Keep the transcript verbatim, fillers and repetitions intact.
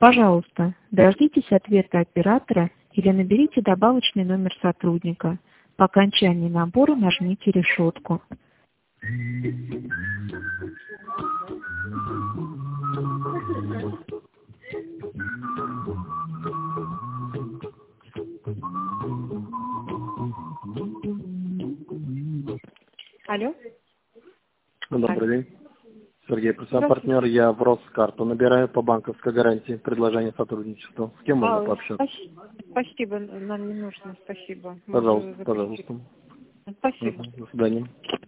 Пожалуйста, дождитесь ответа оператора или наберите добавочный номер сотрудника. По окончании набора нажмите решетку. Алло. Добрый день. Сергей, представляю партнер, я в Роскарту набираю по банковской гарантии предложение сотрудничества. С кем можно А, пообщаться? Спасибо, нам не нужно, спасибо. Пожалуйста, пожалуйста. Спасибо. Угу. До свидания.